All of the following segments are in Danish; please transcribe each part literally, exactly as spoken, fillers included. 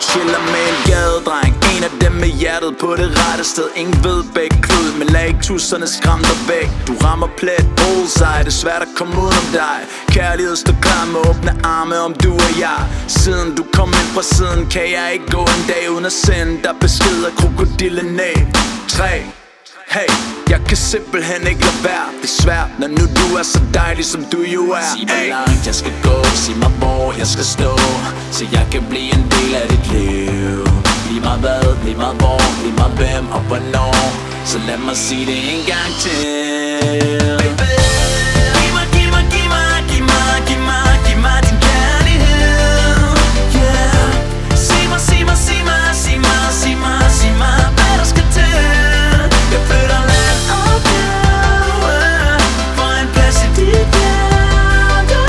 chiller med en gadedreng. En af dem med hjertet på det rette sted. Ingen ved begge klud, men lad ikke tusserne skræmme dig væk. Du rammer plet, bullseye, det er svært at komme udenom dig. Kærlighed står klar med åbne arme om du og jeg. Siden du kom ind fra siden, kan jeg ikke gå en dag uden at sende dig beskeder. Krokodillenæb tre. Hey, jeg kan simpelthen ikke lade være. Det er svært, når nu du er så dejlig, som du jo er. Sig mig langt jeg skal gå, sig mig hvor jeg skal stå, så jeg kan blive en del af dit liv. Lige meget hvad, lige meget hvor, lige meget hvem og hvornår, så lad mig sige det en gang til. Baby, giv mig, giv mig, giv mig, giv mig, giv mig, giv mig din kærlighed. Yeah, sig mig, sig mig, sig mig, sig mig, sig mig, sig mig, hvad der skal til. Jeg flytter land og bjerge for en plads i dit hjerte.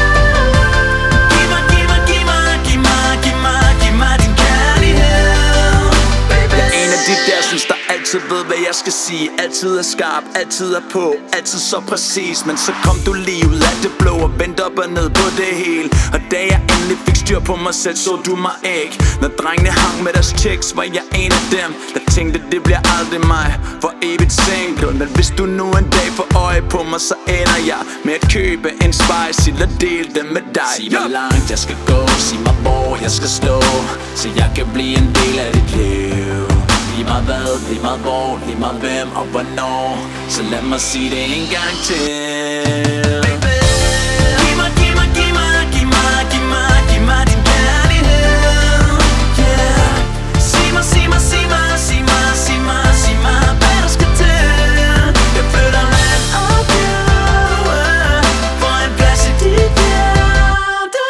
Giv mig, giv mig, giv mig, giv mig, giv mig, giv mig din kærlighed, baby. Jeg er en af de der, synes der altid ved hvad jeg skal sige. Altid er skarp, altid er på, altid så præcis. Men så kom du lige ud af det blå og vendte op og ned på det hele. Og da jeg endelig fik styr på mig selv, så du mig ikke. Når drengene hang med deres chicks, var jeg en af dem, der tænkte det bliver aldrig mig, for evigt single. Men hvis du nu en dag får øje på mig, så ender jeg med at købe en spicy og dele dem med dig. Sig mig langt jeg skal gå, sig mig hvor jeg skal stå, så jeg kan blive en del af dit liv. Lige meget hvad, lige meget hvor, lige meget hvem og hvornår, så lad mig sige det en gang til. Baby, giv mig, giv mig, giv mig, giv mig, giv mig, giv mig din kærlighed. Yeah, sig mig, sig mig, sig mig, sig mig, sig mig, sig mig, hvad der skal til. Jeg flytter land og bjerge for en plads i dit hjerte.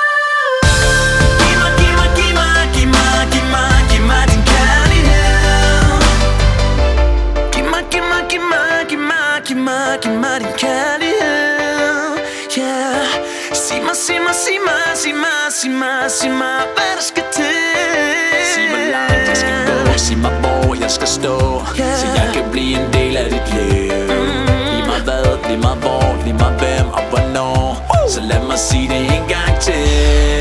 Giv mig, giv mig, giv mig, giv mig, giv mig, giv mig din kærlighed. Giv mig, giv mig, giv mig, giv mig, giv mig, giv mig din kærlighed. Yeah, sig mig, sig mig, sig mig, sig mig, sig mig, sig mig, hvad der skal til. Sig mig langt jeg skal gå, sig mig hvor jeg skal stå, så jeg kan blive en del af dit liv. Lige meget hvad, lige meget hvor, lige meget hvem og hvornår, så lad mig sige det en gang til.